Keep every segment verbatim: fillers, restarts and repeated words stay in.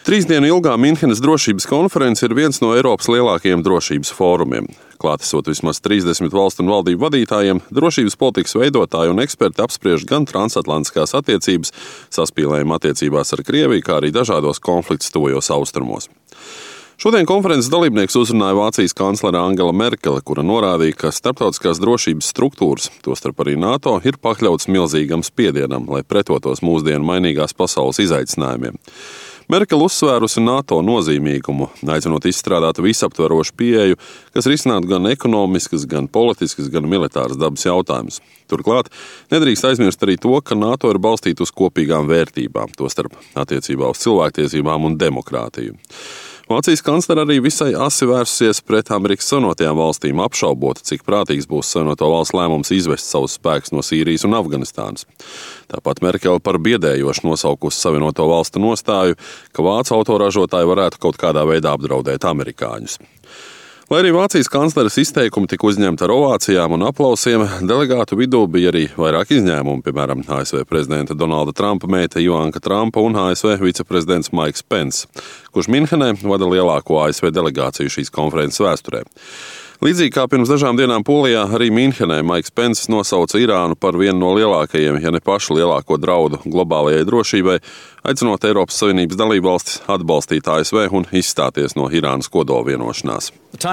Trīs dienu ilgā Minhenes drošības konference ir viens no Eiropas lielākajiem drošības fórumiem. Klātesot vismaz trīsdesmit valstu un valdību vadītājiem, drošības politikas veidotāji un eksperti apspriež gan transatlantiskās attiecības, saspīlējumu attiecībās ar Krieviju, kā arī dažādos konfliktus tuvajos austrumos. Šodien konferences dalībnieks uzrunāja Vācijas kanclere Angela Merkele, kura norādīja, ka starptautiskās drošības struktūras, tostarp arī NATO, ir pakļautas milzīgam spiedienam, lai pretotos mūsdienu mainīgās pasaules izaicinājumiem. Merkele uzsvērusi NATO nozīmīgumu, aicinot izstrādāt visaptverošu pieeju, kas risinātu gan ekonomiskas, gan politiskas, gan militāras dabas jautājumus. Turklāt nedrīkst aizmirst arī to, ka NATO ir balstīta uz kopīgām vērtībām, tostarp attiecībā uz cilvēktiesībām un demokrātiju. Vācijas kanclere arī visai asi vērsusies pret Amerikas Savienotajām valstīm, apšaubot, cik prātīgs būs Savienoto valstu lēmums izvest savus spēkus no Sīrijas un Afganistānas. Tāpat Merkele par biedējošu nosaukusi Savienoto valstu nostāju, ka vācu autoražotāji varētu kaut kādā veidā apdraudēt amerikāņus. Lai arī Vācijas kancleres izteikumi tika uzņemti ar ovācijām un aplausiem, delegātu vidū bija arī vairāk izņēmumu, piemēram, A S V prezidenta Donalda Trumpa meita Ivanka Trumpa un A S V viceprezidents Maiks Pence, kurš Minhenē vada lielāko A S V delegāciju šīs konferences vēsturē. Līdzīgi kā pirms dažām dienām Polijā, arī Minhenē Maiks Pence nosauca Irānu par vienu no lielākajiem, ja ne pašu lielāko draudu globālajai drošībai, aicinot Eiropas Savienības dalībvalstis atbalstīt A S V un izstāties no Irānas kodola vienošanās.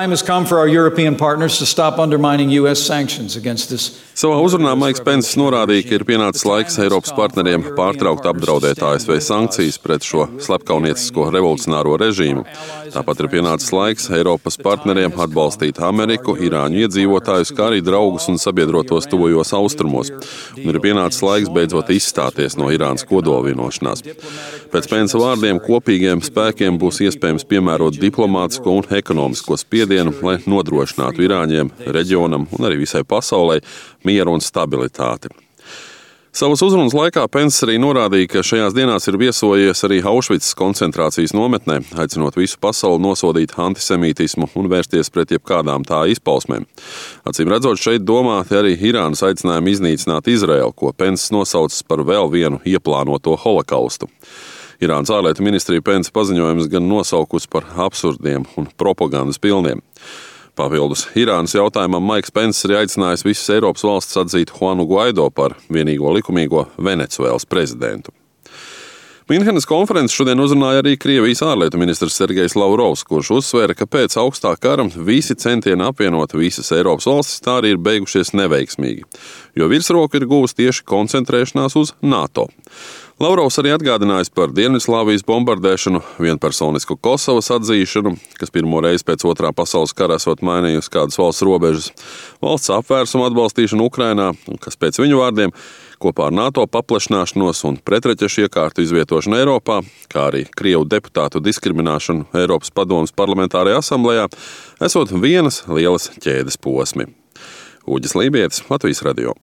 Savā uzrunā Maiks Pence norādīja, ka ir pienācis laiks Eiropas partneriem pārtraukt apdraudēt A S V sankcijas pret šo slepkauniecisko revolucionāro režīmu. Tāpat ir pienācis laiks Eiropas partneriem atbalstīt Ameriku, Irāņu iedzīvotājus, kā arī draugus un sabiedrotos tuvajos austrumos. Un ir pienācis laiks beidzot izstāties no Irānas kodola vienošanās. Pēc Pensa vārdiem kopīgiem spēkiem būs iespējams piemērot diplomātisko un ekonomisko spiedienu, lai nodrošinātu Irāņiem, reģionam un arī visai pasaulē mieru un stabilitāti. Savas uzrunas laikā Pence arī norādīja, ka šajās dienās ir viesojies arī Aušvicas koncentrācijas nometnē, aicinot visu pasauli nosodīt antisemītismu un vērsties pret jebkādām tā izpausmēm. Acīm redzot, šeit domāti arī Irānas aicinājumi iznīcināt Izraelu, ko Pence nosaucis par vēl vienu ieplānoto holokaustu. Irānas ārlietu ministrija Pence paziņojums gan nosaukusi par absurdiem un propagandas pilniem. Papildus Irānas jautājumam Maiks Pence arī aicinājis visas Eiropas valstis atzīt Juanu Guaido par vienīgo likumīgo Venecuēlas prezidentu. Minhenes konferences šodien uzrunāja arī Krievijas ārlietu ministrs Sergejs Lavrovs, kurš uzsvēra, ka pēc augstā kara visi centieni apvienot visas Eiropas valstis tā arī ir beigušies neveiksmīgi, jo virsroku ir guvusi tieši koncentrēšanās uz NATO. Lavrovs arī atgādinājis par Dienvidslāvijas bombardēšanu, vienpersonisku Kosovas atzīšanu, kas pirmo reizi pēc otrā pasaules kara esot mainījusi kādas valsts robežas, valsts apvērsumu atbalstīšanu Ukrainā, kas pēc viņu vārdiem kopā ar NATO paplašināšanos un pretraķešu iekārtu izvietošanu Eiropā, kā arī Krievu deputātu diskrimināšanu Eiropas padomes parlamentārajā asamblejā, esot vienas lielas ķēdes posmi. Uģis Lībietis, Latvijas radio.